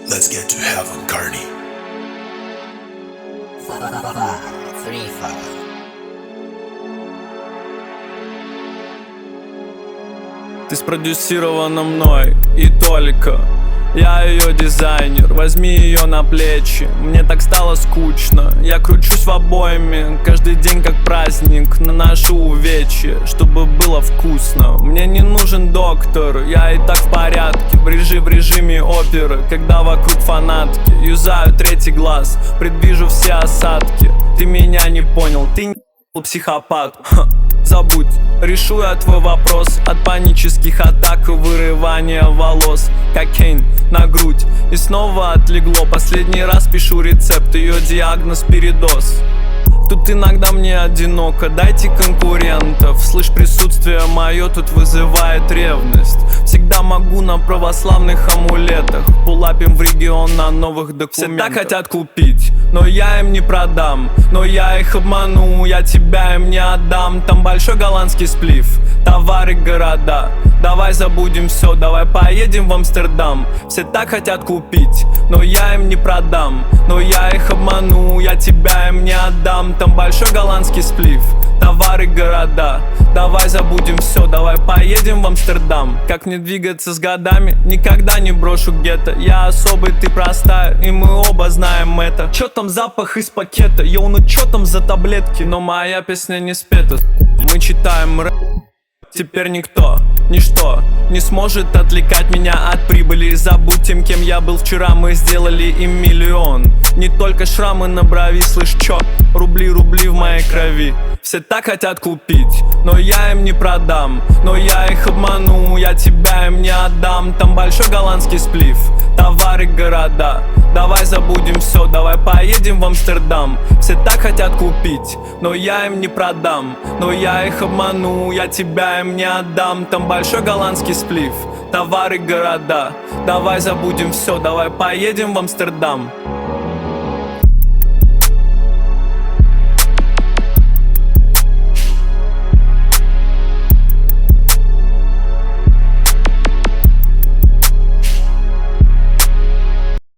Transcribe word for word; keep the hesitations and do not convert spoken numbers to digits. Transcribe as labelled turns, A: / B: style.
A: Let's get to heaven, Carney.
B: Free Fire.
C: Ты спродюсирована мной и только я ее дизайнер, возьми ее на плечи. Мне так стало скучно, я кручусь в обойме. Каждый день как праздник, наношу увечья, чтобы было вкусно. Мне не нужен доктор, я и так в порядке. Брежи в режиме оперы, когда вокруг фанатки. Юзаю третий глаз, предвижу все осадки. Ты меня не понял, ты не психопат. Ха. Забудь, решу я твой вопрос. От панических атак и вырывания волос. Кокейн на грудь и снова отлегло. Последний раз пишу рецепт, ее диагноз передоз. Тут иногда мне одиноко, дайте конкурентов. Слышь, присутствие мое тут вызывает ревность. Всегда могу на православных амулетах. Пулапим в регион на новых документах. Все так хотят купить, но я им не продам. Но я их обману, я тебя им не отдам. Там большой голландский сплив, товары, города. Давай забудем все, давай поедем в Амстердам. Все так хотят купить, но я им не продам. Но я их обману, я тебя им не отдам. Там большой голландский сплив, товары, города. Давай забудем все, давай поедем в Амстердам. Как мне двигаться с годами, никогда не брошу гетто. Я особый, ты простая, и мы оба знаем это. Чё там запах из пакета, йоу, ну чё там за таблетки? Но моя песня не спета, мы читаем рэп. Теперь никто, ничто не сможет отвлекать меня от прибыли. Забудь тем, кем я был вчера, мы сделали им миллион. Не только шрамы на брови, слышь, чё? Рубли, рубли в моей крови. Все так хотят купить, но я им не продам. Но я их обману, я тебя им не отдам. Там большой голландский сплив, товары, города. Давай забудем все, давай поедем в Амстердам. Все так хотят купить, но я им не продам. Но я их обману, я тебя им не отдам. Там большой голландский сплив, товары, города. Давай забудем все, давай поедем в Амстердам.